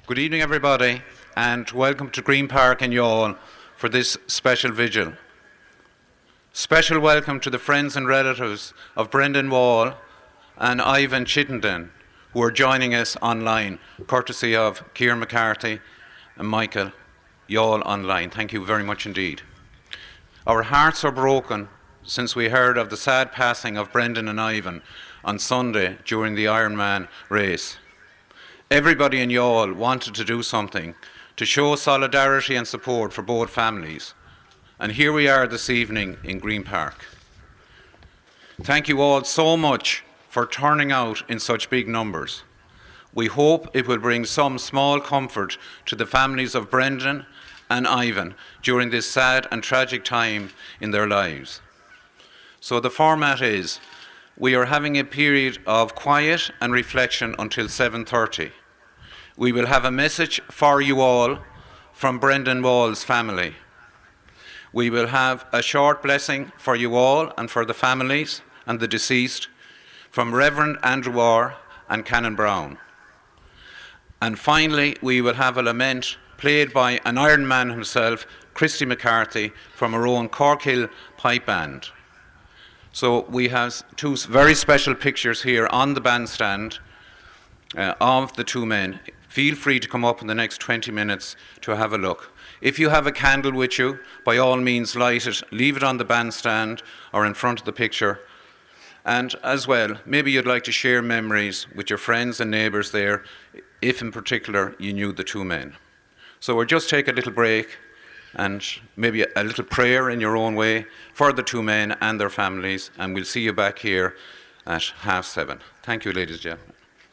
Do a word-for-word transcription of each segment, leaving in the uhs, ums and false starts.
Good evening, everybody, and welcome to Green Park in Youghal for this special vigil. Special welcome to the friends and relatives of Brendan Wall and Ivan Chittenden, who are joining us online, courtesy of Ciaran McCarthy and Michael Youghal online. Thank you very much indeed. Our hearts are broken since we heard of the sad passing of Brendan and Ivan on Sunday during the Ironman race. Everybody in Youghal wanted to do something to show solidarity and support for both families. And here we are this evening in Green Park. Thank you all so much for turning out in such big numbers. We hope it will bring some small comfort to the families of Brendan and Ivan during this sad and tragic time in their lives. So the format is, we are having a period of quiet and reflection until seven thirty. We will have a message for you all from Brendan Wall's family. We will have a short blessing for you all and for the families and the deceased from Reverend Andrew Orr and Canon Brown. And finally, we will have a lament played by an Iron Man himself, Christy McCarthy, from our own Corkhill Pipe Band. So we have two very special pictures here on the bandstand uh, of the two men. Feel free to come up in the next twenty minutes to have a look. If you have a candle with you, by all means light it, leave it on the bandstand or in front of the picture. And as well, maybe you'd like to share memories with your friends and neighbours there, if in particular you knew the two men. So we'll just take a little break and maybe a little prayer in your own way for the two men and their families, and we'll see you back here at half seven. Thank you, ladies and gentlemen.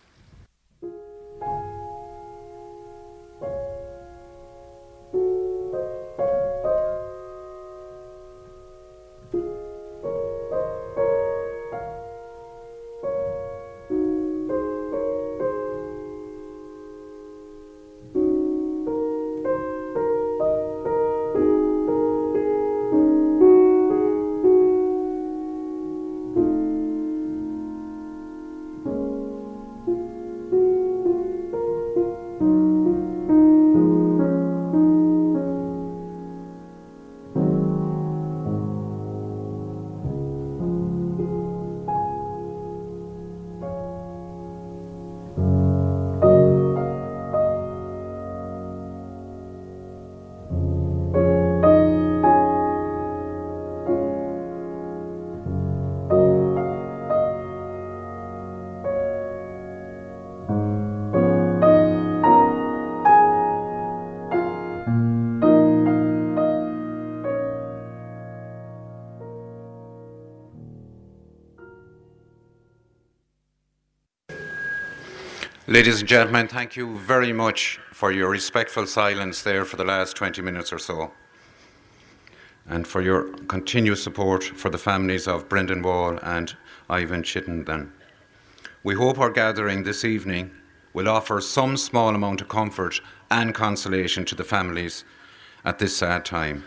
Ladies and gentlemen, thank you very much for your respectful silence there for the last twenty minutes or so, and for your continuous support for the families of Brendan Wall and Ivan Chittenden. We hope our gathering this evening will offer some small amount of comfort and consolation to the families at this sad time.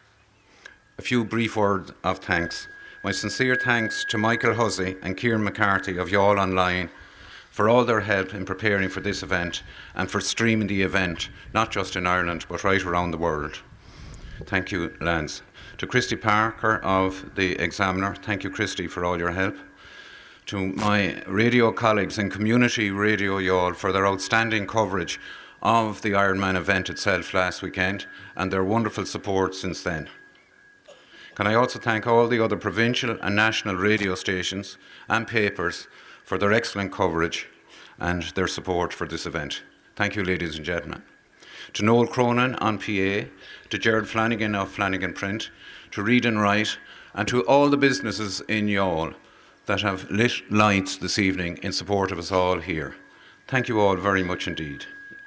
A few brief words of thanks. My sincere thanks to Michael Hussey and Ciaran McCarthy of Youghal Online for all their help in preparing for this event and for streaming the event, not just in Ireland, but right around the world. Thank you, Lance. To Christy Parker of The Examiner, thank you, Christy, for all your help. To my radio colleagues in Community Radio Youghal for their outstanding coverage of the Ironman event itself last weekend and their wonderful support since then. Can I also thank all the other provincial and national radio stations and papers for their excellent coverage and their support for this event. Thank you, ladies and gentlemen. To Noel Cronin on P A, to Gerard Flanagan of Flanagan Print, to Read and Write, and to all the businesses in Youghal that have lit lights this evening in support of us all here. Thank you all very much indeed.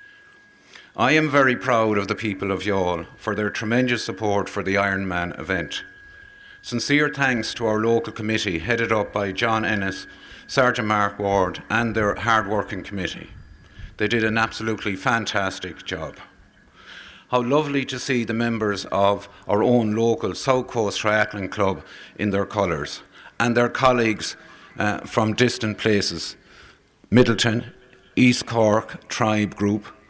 I am very proud of the people of Youghal for their tremendous support for the Ironman event. Sincere thanks to our local committee headed up by John Ennis, Sergeant Mark Ward and their hard-working committee. They did an absolutely fantastic job. How lovely to see the members of our own local South Coast Triathlon Club in their colours and their colleagues uh, from distant places, Middleton, East Cork Tribe Group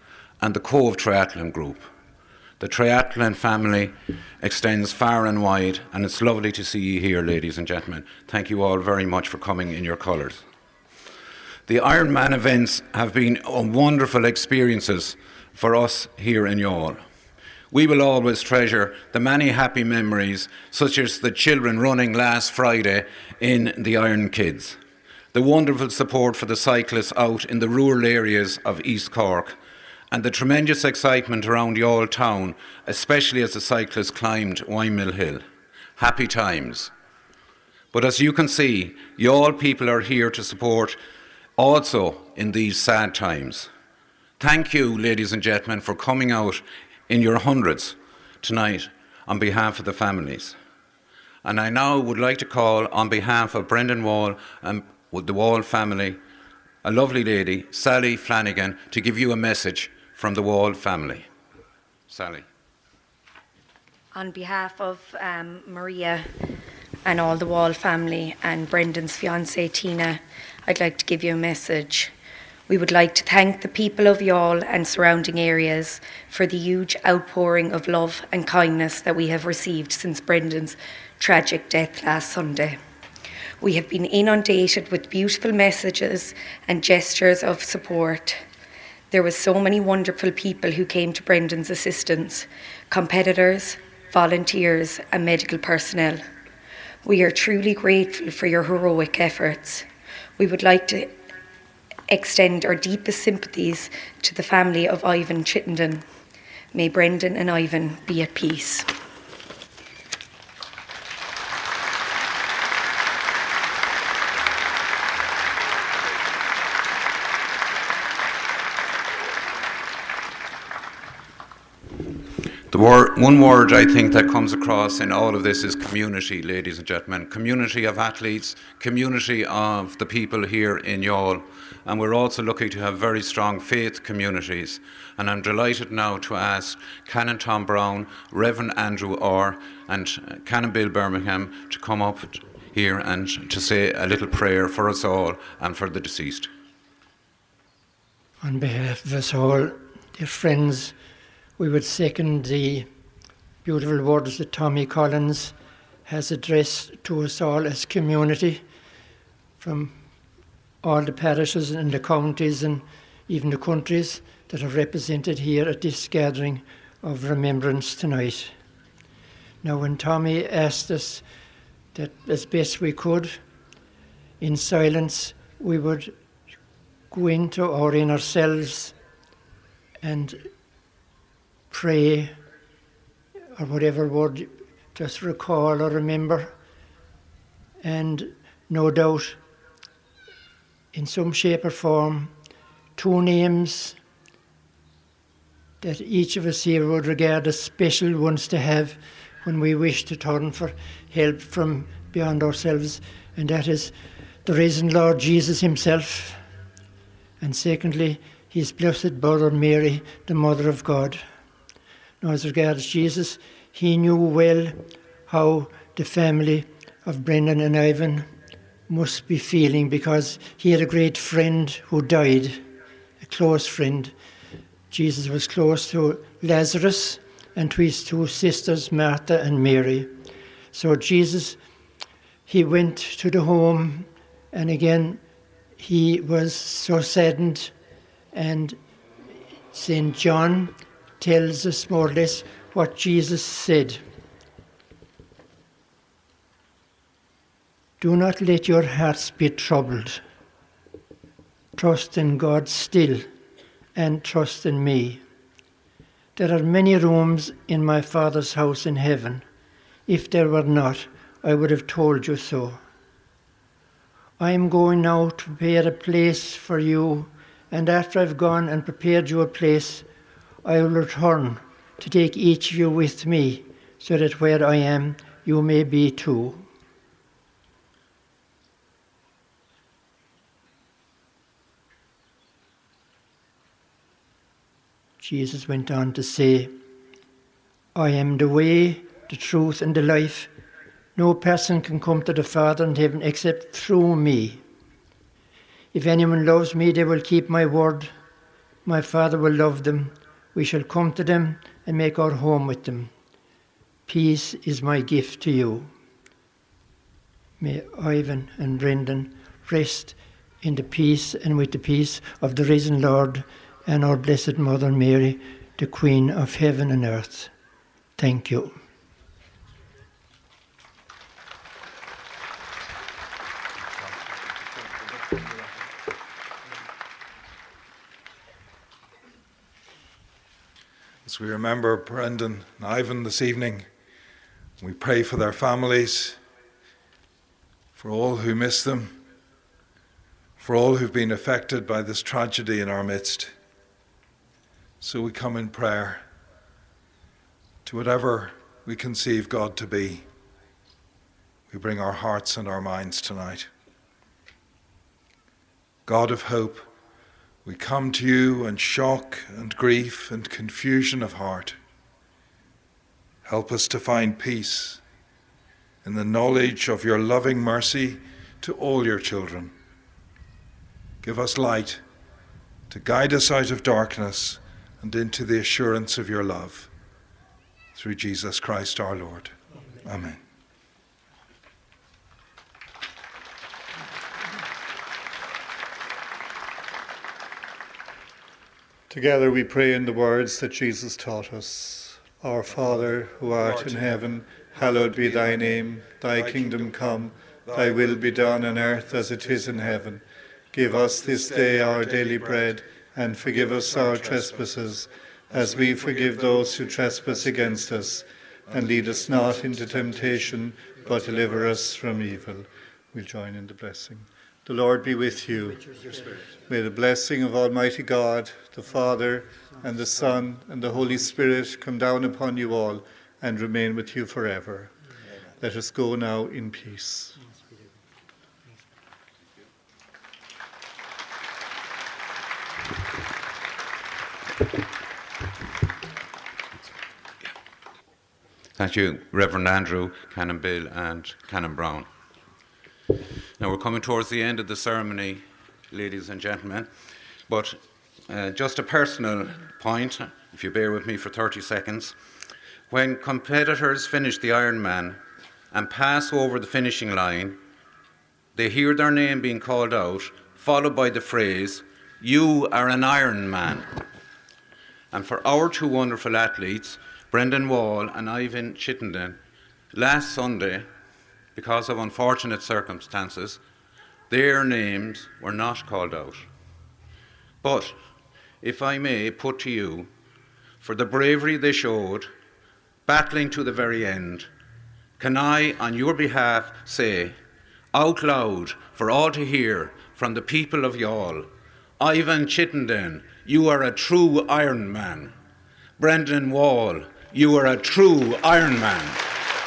and the Cove Triathlon Group. The triathlon family extends far and wide, and it's lovely to see you here, ladies and gentlemen. Thank you all very much for coming in your colours. The Ironman events have been wonderful experiences for us here in Youghal. We will always treasure the many happy memories, such as the children running last Friday in the Iron Kids, the wonderful support for the cyclists out in the rural areas of East Cork, and the tremendous excitement around Youghal town, especially as the cyclists climbed Windmill Hill. Happy times. But as you can see, Youghal people are here to support also in these sad times. Thank you, ladies and gentlemen, for coming out in your hundreds tonight on behalf of the families. And I now would like to call on behalf of Brendan Wall and the Wall family, a lovely lady, Sally Flanagan, to give you a message from the Wall family. Sally. On behalf of um, Maria and all the Wall family and Brendan's fiancée Tina, I'd like to give you a message. We would like to thank the people of Youghal and surrounding areas for the huge outpouring of love and kindness that we have received since Brendan's tragic death last Sunday. We have been inundated with beautiful messages and gestures of support. There were so many wonderful people who came to Brendan's assistance, competitors, volunteers and medical personnel. We are truly grateful for your heroic efforts. We would like to extend our deepest sympathies to the family of Ivan Chittenden. May Brendan and Ivan be at peace. The word, one word I think that comes across in all of this is community, ladies and gentlemen. Community of athletes, community of the people here in Youghal. And we're also lucky to have very strong faith communities. And I'm delighted now to ask Canon Tom Brown, Reverend Andrew Orr, and Canon Bill Birmingham to come up here and to say a little prayer for us all and for the deceased. On behalf of us all, dear friends, we would second the beautiful words that Tommy Collins has addressed to us all as community from all the parishes and the counties and even the countries that are represented here at this gathering of remembrance tonight. Now, when Tommy asked us that as best we could, in silence, we would go into our inner selves and pray, or whatever word, just recall or remember. And no doubt, in some shape or form, two names that each of us here would regard as special ones to have when we wish to turn for help from beyond ourselves, and that is the risen Lord Jesus himself, and secondly, his blessed Mother Mary, the Mother of God. Now, as regards Jesus, he knew well how the family of Brendan and Ivan must be feeling, because he had a great friend who died, a close friend. Jesus was close to Lazarus and to his two sisters, Martha and Mary. So Jesus, he went to the home, and again, he was so saddened, and Saint John tells us more or less what Jesus said. Do not let your hearts be troubled. Trust in God still, and trust in me. There are many rooms in my Father's house in heaven. If there were not, I would have told you so. I am going now to prepare a place for you, and after I've gone and prepared you a place, I will return to take each of you with me, so that where I am, you may be too. Jesus went on to say, I am the way, the truth, and the life. No person can come to the Father in heaven except through me. If anyone loves me, they will keep my word. My Father will love them, we shall come to them and make our home with them. Peace is my gift to you. May Ivan and Brendan rest in the peace and with the peace of the risen Lord and our Blessed Mother Mary, the Queen of heaven and earth. Thank you. As we remember Brendan and Ivan this evening, we pray for their families, for all who miss them, for all who've been affected by this tragedy in our midst. So we come in prayer to whatever we conceive God to be. We bring our hearts and our minds tonight. God of hope, we come to you in shock and grief and confusion of heart. Help us to find peace in the knowledge of your loving mercy to all your children. Give us light to guide us out of darkness and into the assurance of your love. Through Jesus Christ our Lord. Amen. Amen. Together we pray in the words that Jesus taught us. Our Father, who art in heaven, hallowed be thy name. Thy kingdom come, thy will be done on earth as it is in heaven. Give us this day our daily bread, and forgive us our trespasses, as we forgive those who trespass against us. And lead us not into temptation, but deliver us from evil. We'll join in the blessing. The Lord be with you. May the blessing of Almighty God, the Father, and the Son, and the Holy Spirit come down upon you all and remain with you forever. Amen. Let us go now in peace. Thank you, Reverend Andrew, Canon Bill, and Canon Brown. Now we're coming towards the end of the ceremony, ladies and gentlemen, but uh, just a personal point, if you bear with me for thirty seconds. When competitors finish the Ironman and pass over the finishing line, they hear their name being called out, followed by the phrase, "You are an Ironman." And for our two wonderful athletes, Brendan Wall and Ivan Chittenden, last Sunday, because of unfortunate circumstances, their names were not called out. But, if I may put to you, for the bravery they showed, battling to the very end, can I, on your behalf, say, out loud for all to hear from the people of Youghal, Ivan Chittenden, you are a true Ironman. Brendan Wall, you are a true Ironman.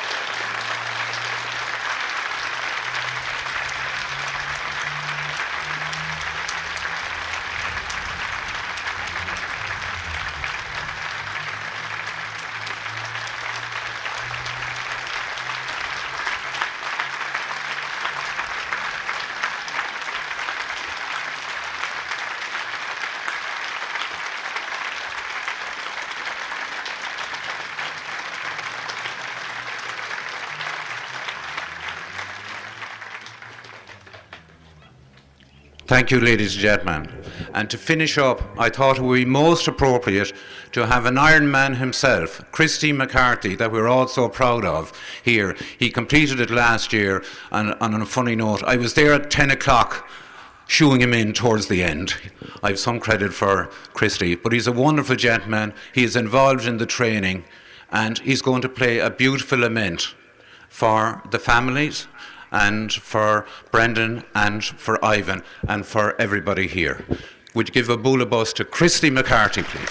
Thank you, ladies and gentlemen. And to finish up, I thought it would be most appropriate to have an Ironman himself, Christy McCarthy, that we're all so proud of here. He completed it last year, and, and on a funny note, I was there at ten o'clock shooing him in towards the end. I have some credit for Christy, but he's a wonderful gentleman. He is involved in the training, and he's going to play a beautiful lament for the families, and for Brendan, and for Ivan, and for everybody here. Would you give a bula bus to Christy McCarthy, please?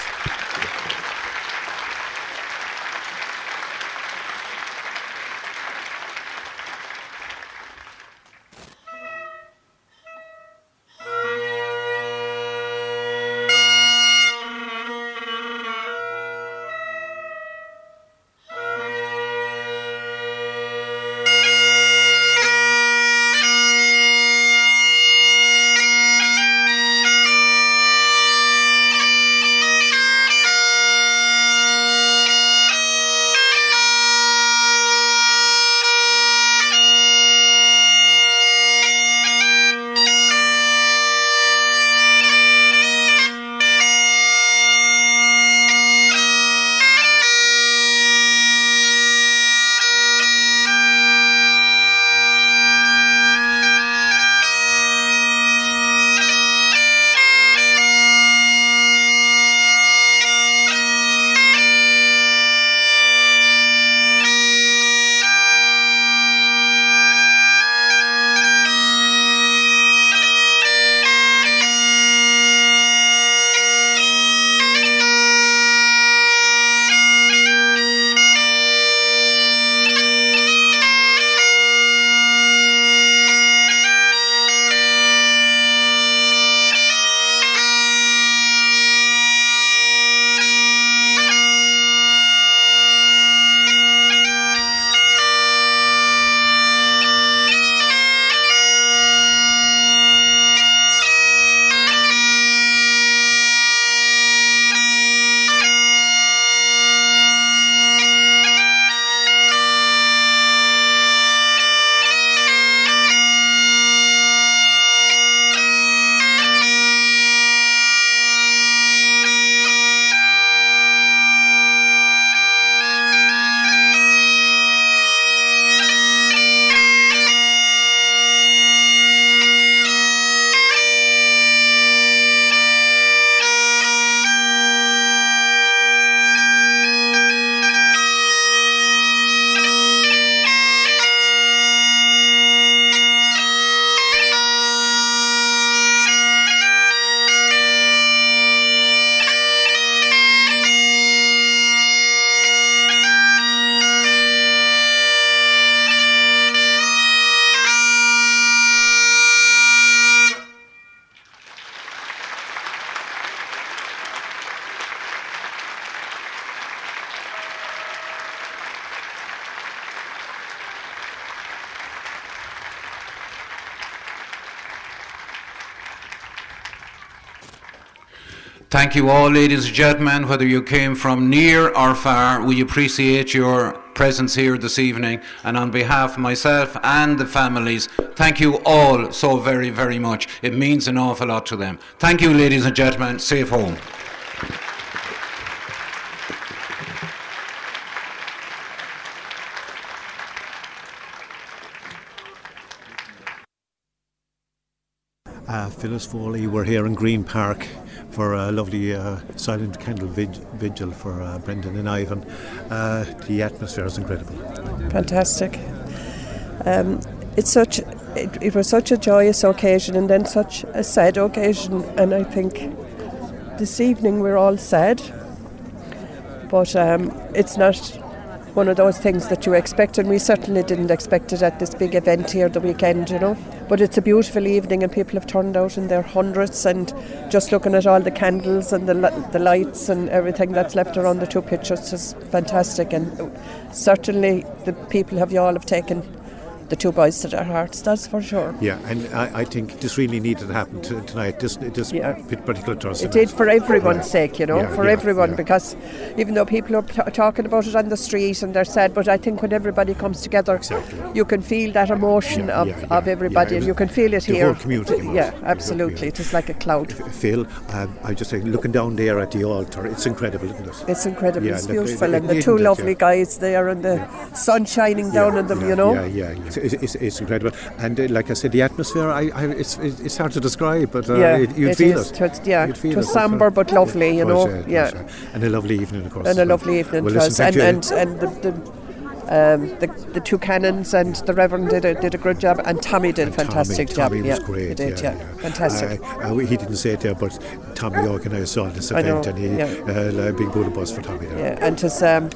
Thank you. Thank you all, ladies and gentlemen, whether you came from near or far. We appreciate your presence here this evening, and on behalf of myself and the families, thank you all so very, very much. It means an awful lot to them. Thank you, ladies and gentlemen. Safe home. Uh, Phyllis Foley, we're here in Green Park for a lovely uh, silent candle vig- vigil for uh, Brendan and Ivan. Uh, the atmosphere is incredible. Fantastic. Um, it's such. It, it was such a joyous occasion and then such a sad occasion, and I think this evening we're all sad, but um, it's not one of those things that you expect, and we certainly didn't expect it at this big event here the weekend, you know. But it's a beautiful evening and people have turned out in their hundreds, and just looking at all the candles and the the lights and everything that's left around the two pictures is fantastic, and certainly the people have you all have taken the two boys to their hearts, that's for sure. Yeah, and I, I think this really needed to happen t- tonight, this, this yeah. particular trust. It did for everyone's yeah. sake, you know, yeah, for yeah, everyone, yeah. because even though people are t- talking about it on the street and they're sad, but I think when everybody comes together, exactly. you can feel that emotion yeah, of, yeah, yeah, of everybody, yeah, and you can feel it the here. The whole community. Yeah, absolutely. It is like a cloud. Phil, um, I just say, looking down there at the altar, it's incredible, isn't it? It's incredible, yeah, it's look, beautiful, it, and it, the two it, lovely yeah. guys there, and the sun shining down yeah, on them, yeah, you know. Yeah, yeah, yeah. It's, it's, it's incredible. And uh, like I said, the atmosphere, I, I, it's it's hard to describe, but uh, yeah, it, you'd it feel is. it. Twas, yeah, you'd feel it was it, sombre but lovely, you was, know. Uh, yeah, was, uh, and a lovely evening, of course. And a lovely evening, well, it was. listen, and, and and the, the Um, the, the two canons and the Reverend did a, did a good job, and Tommy did a fantastic Tommy, job. Tommy was yeah, great. He did, yeah, yeah, yeah. fantastic. Uh, uh, he didn't say it there, but Tommy organised all this event, know, and he yeah. uh, a big bullet bus for Tommy there. Yeah, and his, um,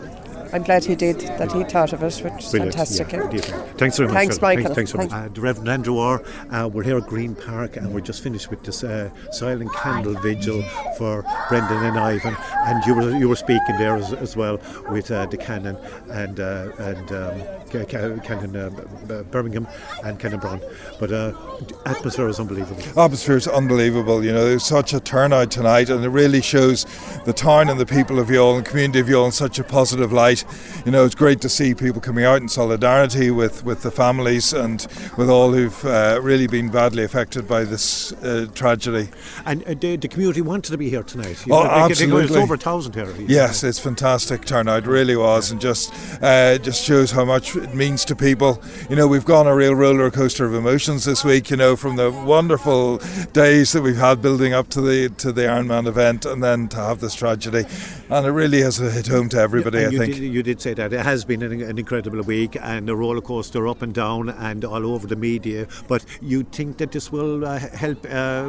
I'm glad he did, that he thought of it, which is Brilliant, fantastic. Yeah, yeah. Thanks very much. Thanks, Phil. Michael. Thanks, thanks very much. Thanks. Uh, the Reverend Andrew Orr, uh, we're here at Green Park, and we're just finished with this uh, silent candle vigil for Brendan and Ivan, and you were you were speaking there as, as well with uh, the Canon and uh, and um, Canon uh, Birmingham and Canon Brown. But uh, the atmosphere is unbelievable. Atmosphere is unbelievable. You know, there's such a turnout tonight, and it really shows the town and the people of Youghal and the community of Youghal in such a positive light. You know, it's great to see people coming out in solidarity with, with the families and with all who've uh, really been badly affected by this uh, tragedy. And uh, the, the community wanted to be here tonight. You oh, know, absolutely. There's over a thousand here. Yes, it's fantastic turnout, really was, yeah. and just uh, just shows how much it means to people. You know, we've gone a real roller coaster of emotions this week. You know, from the wonderful days that we've had building up to the to the Ironman event, and then to have this tragedy, and it really has hit home to everybody. Yeah, I you think did, you did say that it has been an, an incredible week and a roller coaster up and down and all over the media. But you think that this will uh, help uh,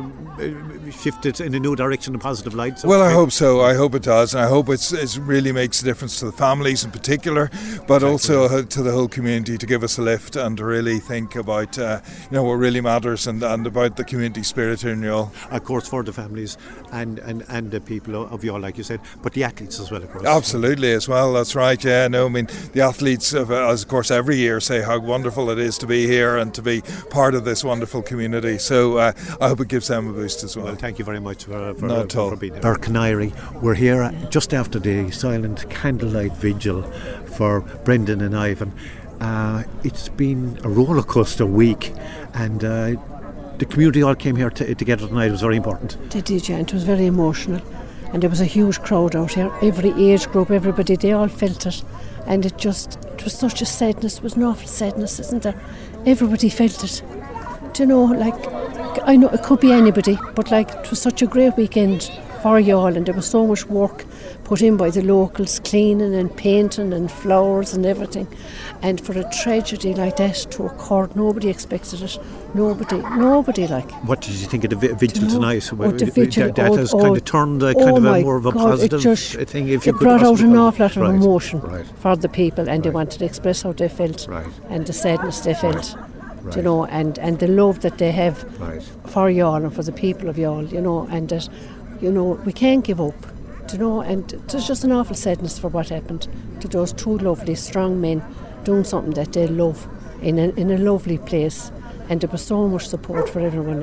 shift it in a new direction, a positive light? So well, I hope so. I hope it does, and I hope it's it really makes a difference to the families in particular, but exactly. also to the whole community, to give us a lift and to really think about uh, you know what really matters and, and about the community spirit here in Youghal. Of course, for the families and, and, and the people of Youghal, like you said, but the athletes as well, of course. Absolutely, as well. That's right. Yeah, no, I mean the athletes, of, as of course, every year say how wonderful it is to be here and to be part of this wonderful community. So uh, I hope it gives them a boost as well. Well, thank you very much for, for, Not for, for being here. Birkenary, we're here just after the silent candlelight vigil for Brendan and Ivan. Uh, it's been a roller coaster week, and uh, the community all came here to, together tonight. It was very important. They did, yeah. It was very emotional, and there was a huge crowd out here. Every age group, everybody, they all felt it, and it just it was such a sadness. It was an awful sadness, isn't there? Everybody felt it. Do you know, like, I know it could be anybody, but like it was such a great weekend for Youghal, and there was so much work put in by the locals, cleaning and painting and flowers and everything. And for a tragedy like that to occur, nobody expected it. Nobody, nobody like. What did you think of the vigil tonight? Oh, the vigil, that oh, has oh, kind of turned a, oh kind of a my more of a God, positive it just, thing. If it you could brought out an awful lot of right, emotion right. for the people, and right. they wanted to express how they felt right. and the sadness they felt. Right. Right. You know, and, and the love that they have right. for Youghal and for the people of Youghal, you know, and that, you know, we can't give up, you know, and there's just an awful sadness for what happened to those two lovely, strong men doing something that they love in a, in a lovely place, and there was so much support for everyone.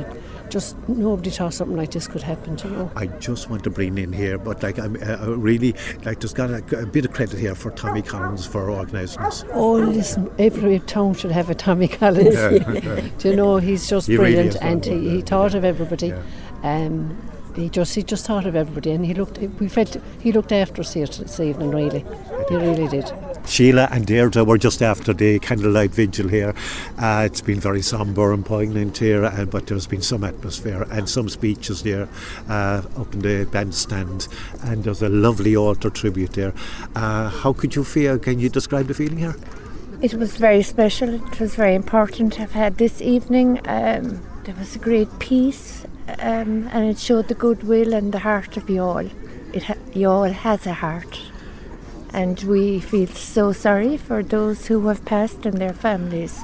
just nobody thought something like this could happen, you know. I just want to bring in here, but like I'm uh, really like there's got a, a bit of credit here for Tommy Collins for organising this. Oh, listen, every town should have a Tommy Collins. Yeah, yeah. Do you know, he's just He really brilliant, is, and well, he, he yeah, thought yeah. of everybody. Yeah. Um, he just he just thought of everybody, and he looked. We felt he looked after us here this evening. Really, he really did. Sheila and Deirdre were just after the candlelight vigil here. Uh, it's been very sombre and poignant here, uh, but there's been some atmosphere and some speeches there uh, up in the bandstand, and there's a lovely altar tribute there. Uh, how could you feel? Can you describe the feeling here? It was very special. It was very important to have had this evening. Um, there was a great peace, um, and it showed the goodwill and the heart of Youghal. It ha- Youghal has a heart. And we feel so sorry for those who have passed and their families.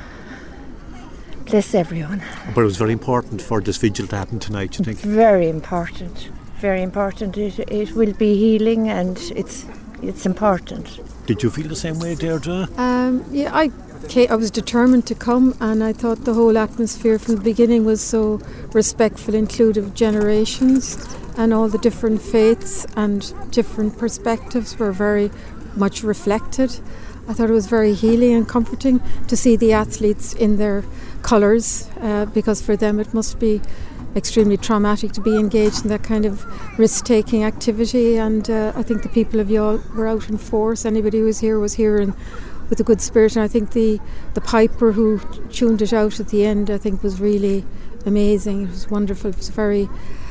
Bless everyone. But it was very important for this vigil to happen tonight, you think? Very important. Very important. It, it will be healing, and it's it's important. Did you feel the same way, Deirdre? Um, yeah, I, I was determined to come, and I thought the whole atmosphere from the beginning was so respectful, inclusive generations. And all the different faiths and different perspectives were very much reflected. I thought it was very healing and comforting to see the athletes in their colours, uh, because for them it must be extremely traumatic to be engaged in that kind of risk-taking activity. And uh, I think the people of Youghal were out in force. Anybody who was here was here and with a good spirit. And I think the, the piper who tuned it out at the end, I think, was really amazing. It was wonderful. It was very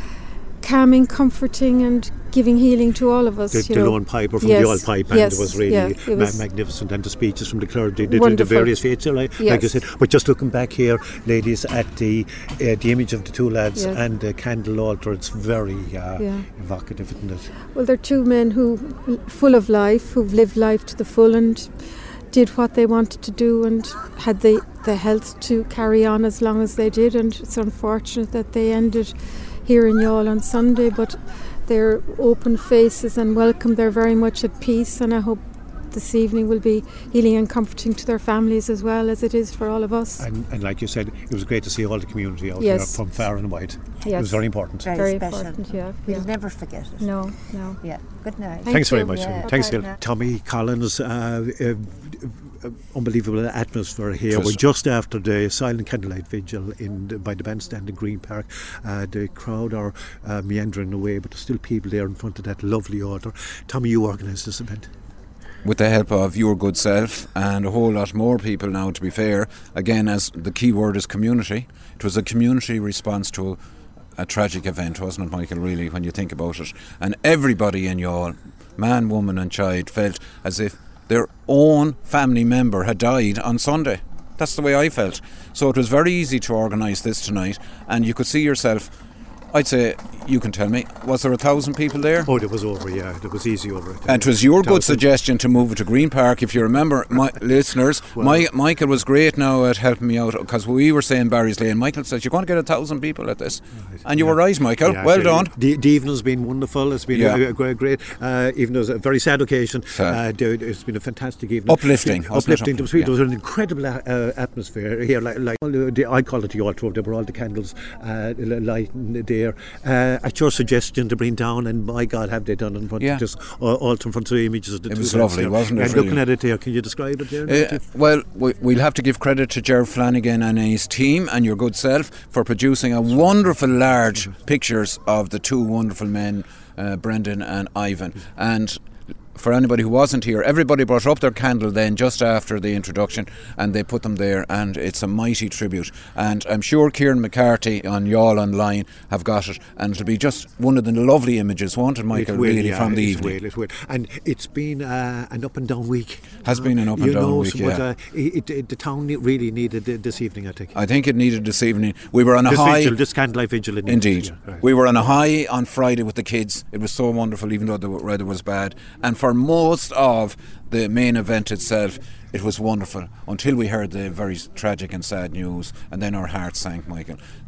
calming, comforting, and giving healing to all of us. The, you the know. lone piper from yes, the old pipe band yes, was really yeah, it was ma- magnificent, and the speeches from the clergy, the, the, the wonderful. various faiths, like, yes. like I said. But just looking back here, ladies, at the uh, the image of the two lads yes. and the candle altar, it's very uh, yeah. evocative, isn't it? Well, they're two men who, full of life, who've lived life to the full and did what they wanted to do and had the, the health to carry on as long as they did. And it's unfortunate that they ended here in Youghal on Sunday, but they're open faces and welcome. They're very much at peace, and I hope this evening will be healing and comforting to their families as well as it is for all of us. And, and like you said, it was great to see all the community out yes. here from far and wide. Yes. It was very important. Very, very special. important, yeah. We'll yeah. never forget it. No, no. Yeah. Good night. Thank Thanks you. very much. Yeah. Thanks, Bye-bye Gil. now. Tommy Collins, uh, uh, uh, unbelievable atmosphere here. Just We're just after the silent candlelight vigil in the, by the bandstand in Green Park. Uh, the crowd are uh, meandering away, but there's still people there in front of that lovely altar. Tommy, you organised this event. With the help of your good self and a whole lot more people now, to be fair. Again, as the key word is community. It was a community response to a, a tragic event, wasn't it, Michael, really, when you think about it? And everybody in Youghal, man, woman and child, felt as if their own family member had died on Sunday. That's the way I felt. So it was very easy to organise this tonight, and you could see yourself, I'd say, you can tell me, was there a thousand people there? Oh, there was over, yeah, there was easy over it. And it was your good Thousand. suggestion to move it to Green Park. If you remember, my listeners, Well, my, Michael was great now at helping me out, because we were saying Barry's Lane. Michael says, you're going to get a thousand people at this. Right. And you Yeah. were right, Michael. Yeah, well the, done. The, the evening's been wonderful. It's been Yeah. a, a great, great uh, even though it was a very sad occasion. Sad. Uh, there- it's been a fantastic evening. Uplifting, Yeah, wasn't it? uplifting. There was, Yeah. there was an incredible uh, atmosphere here. Like, like all the, I call it the altar. There were all the candles uh, lighting there. Uh, at your suggestion to bring down, and my God, have they done in front Yeah. of this uh, altar in front of the images of the It two was lads lovely, there. wasn't it, And really? looking at it there, can you describe it there? Uh, well, we, we'll have to give credit to Gerard Flanagan and his team and your good self for producing a wonderful large pictures of the two wonderful men, uh, Brendan and Ivan. And for anybody who wasn't here, everybody brought up their candle then just after the introduction, and they put them there, and it's a mighty tribute. And I'm sure Kieran McCarthy on Youghal Online have got it, and it'll be just one of the lovely images, won't it, Michael, It will, really, yeah, from the it evening. will, it will. And it's been uh, an up and down week. Has you been know. an up and you down know, week, so yeah. but, uh, it, it, the town really needed it this evening, I think. I think it needed this evening. We were on a This high. vigil, this candlelight vigil. In Indeed. Yeah, right. We were on a high on Friday with the kids. It was so wonderful, even though the weather was bad. And for most of the main event itself, it was wonderful until we heard the very tragic and sad news, and then our hearts sank, Michael.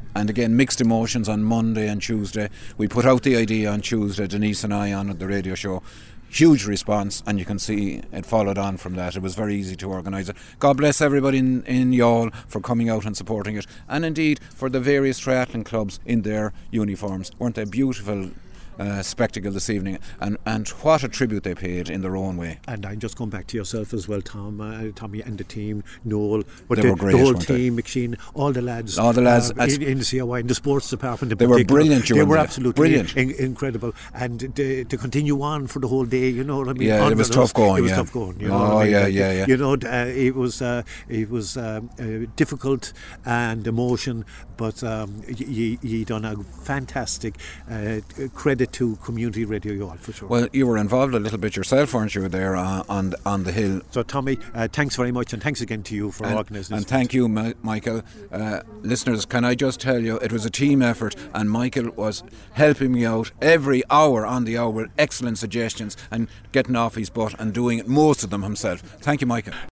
And again, mixed emotions on Monday and Tuesday. We put out the idea on Tuesday, Denise and I, on the radio show. Huge response, and you can see it followed on from that. It was very easy to organise it. God bless everybody in, in Youghal for coming out and supporting it, and indeed for the various triathlon clubs in their uniforms. Weren't they beautiful uh, spectacle this evening? And, and what a tribute they paid in their own way. And I'm just going back to yourself as well, Tom, uh, Tommy and the team, Noel, but they the, were great, the whole weren't team, McSheen, all the lads, all the lads uh, in, in the C O I, in the sports department. In they particular, were brilliant. They were there. absolutely brilliant, in, incredible, and to, to continue on for the whole day, you know what I mean? Yeah, on it was the tough going. It was yeah. tough going. You know oh what I mean? yeah, yeah, yeah. You know, uh, it was uh, it was um, uh, difficult and emotion, but um, you you done a fantastic uh, credit to Community Radio Youghal for sure. Well, you were involved a little bit yourself, weren't you, there uh, on on the hill? So, Tommy, uh, thanks very much, and thanks again to you for and, organising this. And thank you, Ma- Michael. Uh, listeners, can I just tell you, it was a team effort, and Michael was helping me out every hour on the hour with excellent suggestions and getting off his butt and doing most of them himself. Thank you, Michael.